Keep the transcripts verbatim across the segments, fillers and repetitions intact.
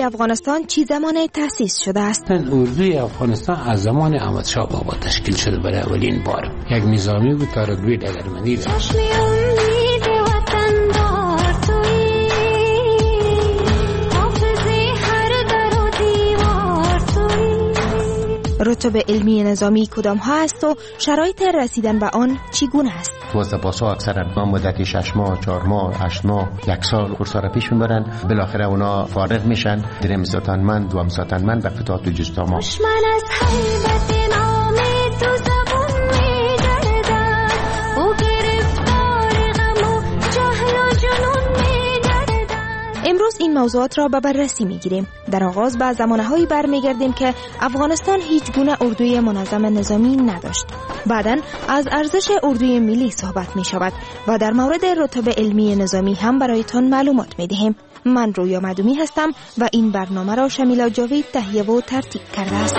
افغانستان چی زمان تأسیس شده است؟ اردوی افغانستان از زمان احمدشاه بابا تشکیل شده برای اولین بار. یک نظامی بود تا رتبه دگرمندی داشت. رتبه علمی نظامی کدام ها است و شرایط رسیدن به آن چگونه است؟ واسه پاسا اکثرا ما مدتی شش ماه، چهار ماه، هشت ماه، یک سال کورسا را پیش میبرن، بالاخره اونا فارغ میشن، دریم ساتنمند، دوم ساتنمند و فتات و جستاما. دشمن از حیبت نام تو زبون میگردن، او گرفتار غم و جهل و جنون میگردن. امروز این موضوعات را به بررسی میگیریم. در آغاز به زمانهایی برمیگردیم که افغانستان هیچ گونه اردوی منظم نظامی نداشت. بعداً از ارزش اردوی ملی صحبت می شود و در مورد رتبه علمی نظامی هم برایتان معلومات می دهیم. من رویا مدومی هستم و این برنامه را شمیلا جاوید تهیه و ترتیب کرده است.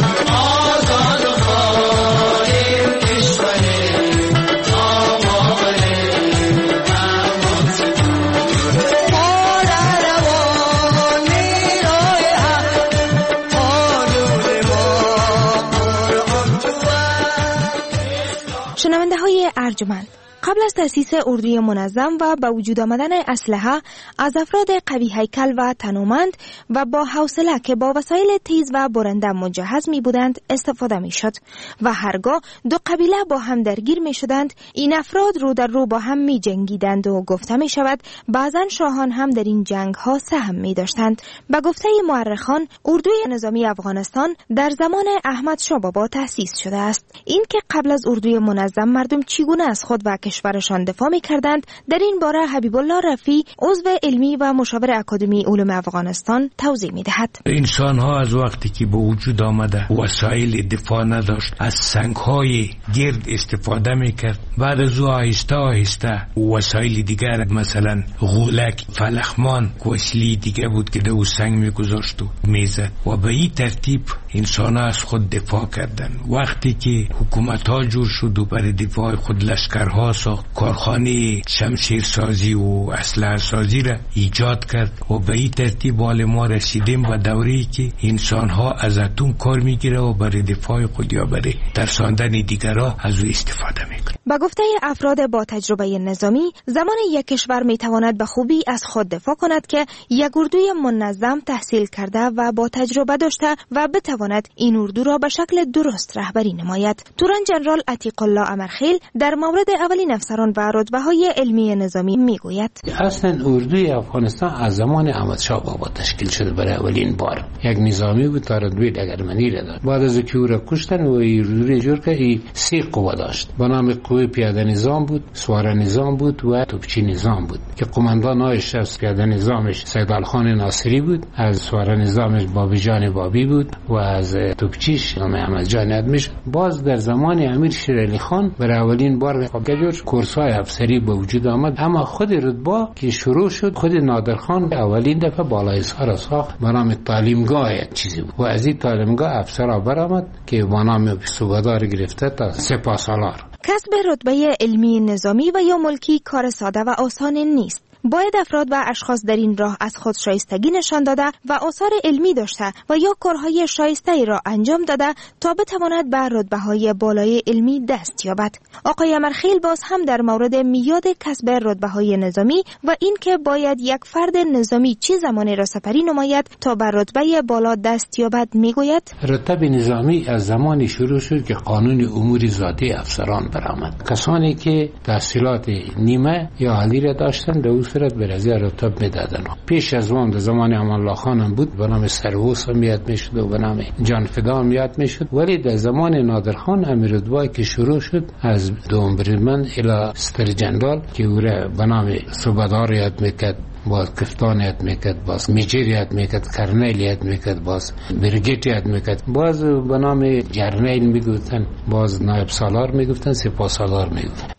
شنونده های ارجمند، قبل از تأسیس اردوی منظم و با وجود آمدن اسلحه، از افراد قوی هیکل و تنومند و با حوصله که با وسایل تیز و برنده مجهز می بودند استفاده می شد و هرگاه دو قبیله با هم درگیر می شدند، این افراد رو در رو با هم می جنگیدند و گفته می شود بعضا شاهان هم در این جنگ ها سهم می داشتند. به گفته مورخان، اردوی نظامی افغانستان در زمان احمدشاه بابا تأسیس شده است. این که قبل از اردوی منظم مردم چگونه از خود و کشورشان دفاع می کردند، در این باره حبیب الله رفیع، عضو علمی و مشاور اکادمی علوم افغانستان توضیح می دهد. انسان ها از وقتی که به وجود آمده وسایل دفاع نداشت، از سنگ های گرد استفاده می کرد. بعد از او آهسته آهسته وسایل دیگر مثلا غولک، فلخمان، کوسلی دیگه بود که دو سنگ می گذاشت و می زد و به این ترتیب انسان ها از خود دفاع کردن. وقتی که حکومت ها جور شد و برای دفاع خود لشکرها ساخت، کارخانه شمشیر سازی و اسلحه سازی را ایجاد کرد و به این ترتیب حال ما رسیدیم به دوره‌ای که انسان ها از اتم کار میگیره و برای دفاع خود یا برای ترساندن دیگرها از او استفاده میکنه. با گفته افراد با تجربه نظامی، زمان یک کشور میتواند به خوبی از خود دفاع کند که یک اردوی منظم تحصیل کرده و با تجربه داشته و بتواند این اردو را به شکل درست رهبری نماید. تورن جنرال عتیق الله امرخیل در مورد اولین افسران و رتبه‌های علمی نظامی میگوید: اصلا اردوی افغانستان از زمان احمدشاه بابا تشکیل شده برای اولین بار. یک نظامی بود تا رتبه دگرمندی داشت. بعد از اینکه او را کشتن و اردوی جور که ای سه قوه داشت. به نام قوه پیاده نظام بود، سواره نظام بود و توپچی نظام بود که قماندان هایش از پیاده نظامش سیدال خان ناصری بود، از سواره نظامش بابی جان بابی بود و از توپچیش نام احمد جان ادمش. باز در زمان امیر شیر علی خان برای اولین بار کورسای افسری به وجود آمد. اما خود رتبه که شروع شد، خود نادرخان اولین دفعه بالایسار را ساخت به نام تعلیمگاه چیزی بود و از این تعلیمگاه افسر برآمد که به نام صوبه‌دار گرفته تا سپاسالار. کسب رتبه علمی نظامی و یا ملکی کار ساده و آسان نیست. باید افراد و اشخاص در این راه از خود شایستگی نشان داده و آثار علمی داشته و یا کارهای شایسته را انجام داده تا بتواند به رتبه‌های بالای علمی دست یابد. آقای امرخیل باز هم در مورد میاد کسب رتبه‌های نظامی و این که باید یک فرد نظامی چه زمانی را سپری نماید تا بر رتبه بالا دست یابد میگوید: رتبه نظامی از زمانی شروع شد که قانون امور ذاتی افسران برآمد. کسانی که تحصیلات نیمه یا عالی را داشتند در صورت به رضی رتب میدادن. پیش از اون در زمان امان الله خان هم بود، به نام سروس هم یاد میشد و به نام جان فدا هم یاد میشد. ولی در زمان نادرخان امیر رتبه که شروع شد از دوم بریدمن الی ستر جنرال که او را به نام صوبه‌دار یاد میکرد، باز کفتان یاد میکرد، باز میجر یاد میکرد، کرنیل یاد میکرد، باز برگیت یاد میکرد، باز به نام جرنیل میگفتن، باز نایب سالار میگفتن، سپاه سالار میگفتن.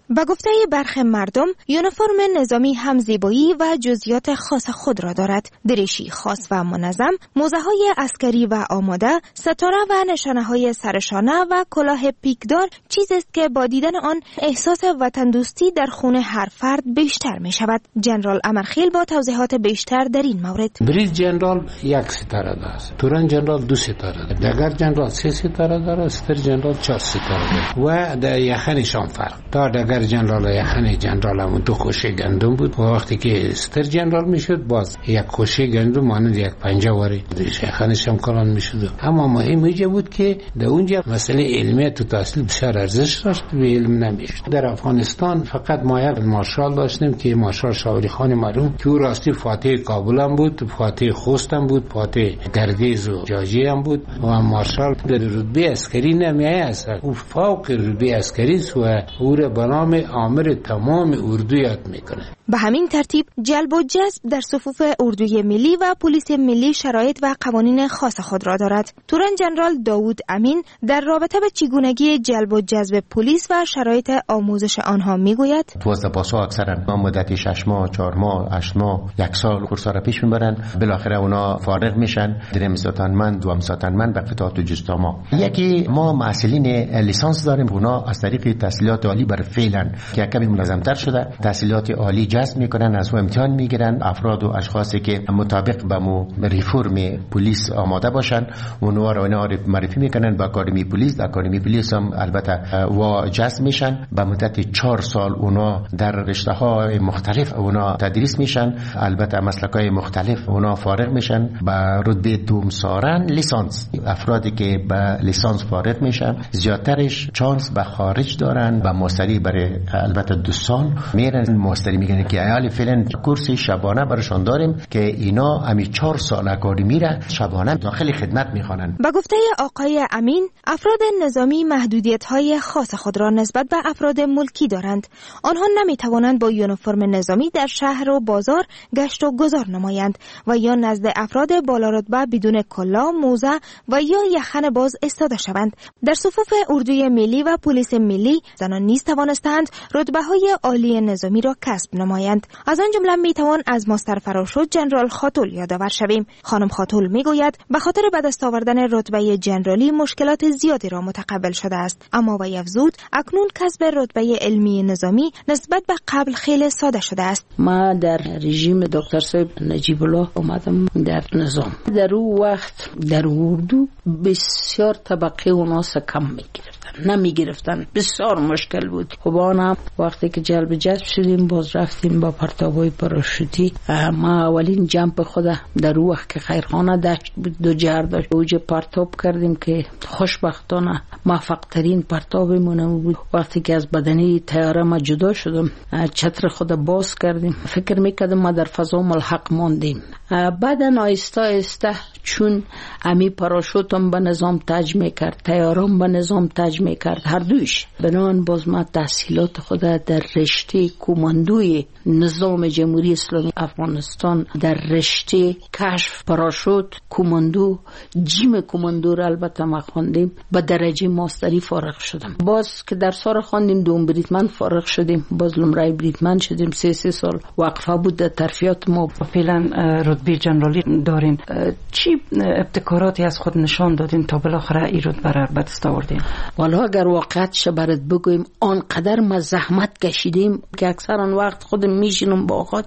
به گفته برخی مردم، یونیفرم نظامی هم زیبایی و جزئیات خاص خود را دارد. دریشی خاص و منظم، موزه‌های عسکری و آماده، ستاره و نشانه‌های سرشانه و کلاه پیکدار چیزی است که با دیدن آن احساس وطن دوستی در خون هر فرد بیشتر می شود. جنرال امرخیل با توضیحات بیشتر در این مورد. بریج جنرال یک ستاره دارد، تورن جنرال دو ستاره دارد، دگر جنرال سه ستاره دارد، ستر جنرال چهار ستاره دارد و در یخنشان فرق. تا دگر جنرال یخن جنرال همون تو خوشه گندم بود و وقتی که ستر جنرال میشد باز یک خوشه گندم مانند یک پنجه واری یخنش هم کلان میشد. اما مهم اینجا بود که در اونجا مسئله علمیت تو تحصیل بسیار ارزش داشت و علم نمیشد. در افغانستان فقط ما یک مارشال داشتیم که مارشال شاوری خان مرحوم که او راستی فاتح کابل هم بود، فاتح خوست هم بود، فاتح گردیز و جاجی هم بود و مارشال در رتبه عسکری نمیایه است. او فوق رتبه عسکری است و او را به نام آمر تمام اردو یاد میکنه. به همین ترتیب جلب و جذب در صفوف اردوی ملی و پلیس ملی شرایط و قوانین خاص خود را دارد. تورن جنرال داوود امین در رابطه به چگونگی جلب و جذب پلیس و شرایط آموزش آنها میگوید: توسط پاسا اکثرا مدت شش ماه، چهار ماه، هشت ماه، یک سال کورس را پیش میبرن، بالاخره اونا فارغ میشن، دریم ساتنمند، دوم ساتنمند و قطعات جستاما. یکی ما مسئولین لیسانس داریم، اونا از طریق تحصیلات عالی بر فعلا که کمی منظم‌تر شده تحصیلات عالی جذب میکنن، از او امتحان میگیرن افراد و اشخاصی که مطابق به مو ریفورم پلیس آماده باشن اونها رو اینا معرفی میکنن به اکادمی پلیس. اکادمی پلیس هم البته و جذب میشن، به مدت چهار سال اونا در رشته های مختلف اونا تدریس میشن، البته مسلک های مختلف اونا فارغ میشن به رتبه دومسارن لیسانس. افرادی که به لیسانس فارغ میشن زیادترش چانس به خارج دارن، به ماستری برای البته دو سال میرن. ماستری میگن که حالی فعلا کورس شبانه برشان داریم که اینا همی چهار سال اکادمی را شبانه داخل خدمت میخوانند. با گفته آقای امین، افراد نظامی محدودیت‌های خاص خود را نسبت به افراد ملکی دارند. آنها نمیتوانند با یونیفرم نظامی در شهر و بازار گشت و گذار نمایند و یا نزد افراد بالا رتبه بدون کلاه، موزه و یا یخن باز استاده شوند. در صفوف اردوی ملی و پلیس ملی زنان نیز توانستند رتبه‌های عالی نظامی را کسب نمایند. از آن جمله میتوان از ماستر فراشود جنرال خاتول یادآور شویم. خانم خاتول میگوید به خاطر به دست آوردن رتبه جنرالی مشکلات زیادی را متقبل شده است، اما و یفزود اکنون کسب رتبه علمی نظامی نسبت به قبل خیلی ساده شده است. ما در رژیم دکتر صاحب نجیب الله اومدم در نظام. در اون وقت در اردو بسیار طبقه و ناس کم میگرفتن، نمیگرفتن، بسیار مشکل بود. خب آنم وقتی که جلب جذب شدیم باز رفتیم با پرتابای پاراشوتی. ما اولین جمپ خود در اون وقت که خیرخانه داشت بود دو جر داشت اوج پرتاب کردیم که خوشبختانه موفق ترین پرتابمون بود. وقتی که از بدنی طیاره ما جدا شدم چتر خود باز کردیم، فکر میکردم ما در فضا ملحق ماندیم. بعدن آیسته آیسته چون امی پاراشوتم به نظام تج میکرد، طیارم به نظام تج میکرد، هر دویش بنان باز ما تحصیلات خود در رشته کماندوی نظام جمهوری اسلامی افغانستان در رشته کشف پاراشوت کماندو جیم کماندو را البته ما خواندیم، به درجه ماستری فارغ شدم. باز که در سال خواندیم دوم بریتمن فارغ شدیم، باز لمرای بریتمن شدیم. سه سه سال وقفه بود در ترفیعات ما. فعلا رتبه جنرالی دارین، چی ابتکاراتی از خود نشان دادین تا بالاخره این رتبه را به دست آوردین؟ والا اگر واقعیتش برات بگویم آنقدر ما زحمت کشیدیم که اکثر آن وقت خودم میشینم با اوقات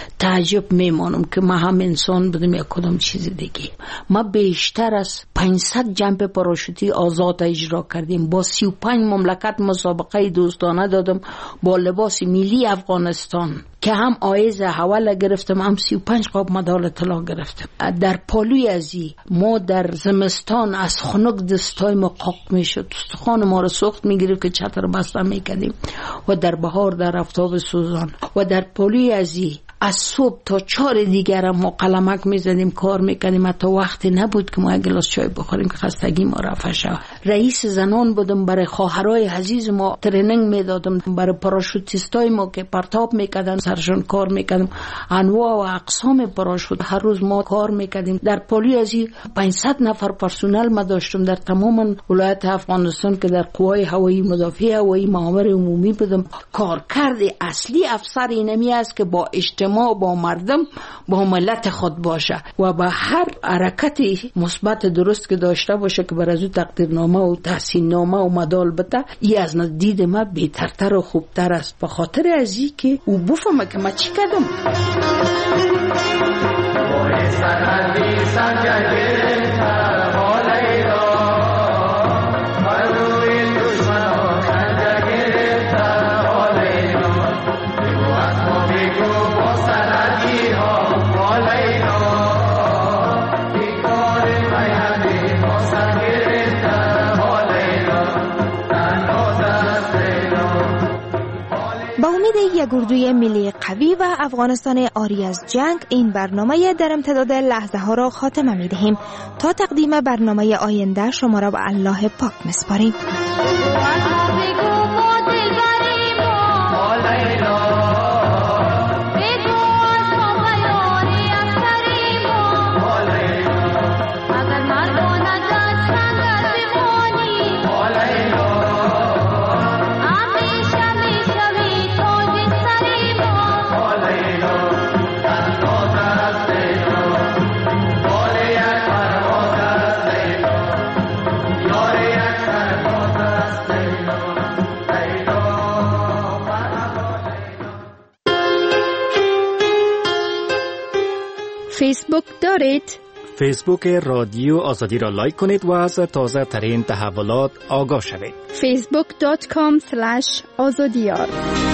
تعجب میمانم که ما هم انسان بودیم یا کدام چیز دیگه. ما بیشتر از پانصد جمپ پاراشوتی آزاد اجرا کردیم، با سی و پنج مملکت مسابقه دوستانه دادم با لباس ملی افغانستان که هم آیز حواله گرفتم، هم سی و پنج قاب مدال طلا گرفتم. در پالوی ازی ما در زمستان از خنک دستای ما قاق میشد، استخوان ما رو سوخت میگرفت که چتر بسته میکردیم و در بهار در آفتاب سوزان و در پالوی ازی از صبح تا چهار دیگر ما قلمک میزدیم، کار میکنیم، حتی وقتی نبود که ما یک گلاس چای بخوریم که خستگی ما رفع شود. رئیس زنان بودم، برای خواهرای عزیز ما ترینینگ میدادم، برای پاراشوتیستای ما که پرتاب میکردن سرشون کار میکردم، انواع و اقسام پاراشوت هر روز ما کار میکردیم. در پلی از پانصد نفر پرسنل ما داشتم در تمام ولایت افغانستان که در قوای هوایی مدافع هوایی مامور عمومی بودم. کارکرد اصلی افسر اینمی است که با اجتماع با مردم با ملت خود باشه و با هر حرکتی مثبت درست که داشته باشه که بر از او تقدیرنامه و تحسین نامه و مدال بده. ای از دید ما بهترتر و خوبتر است، به خاطر از این که او بفهمه که ما چی کردم. با امید یک اردوی ملی قوی و افغانستان عاری از جنگ، این برنامه در امتداد لحظه ها را خاتمه می دهیم. تا تقدیم برنامه آینده شما را به الله پاک می‌سپاریم. فیسبوک دارید؟ فیسبوک رادیو آزادی را لایک کنید و از تازه ترین تحولات آگاه شوید. فیسبوک دات کام اسلش آزادیار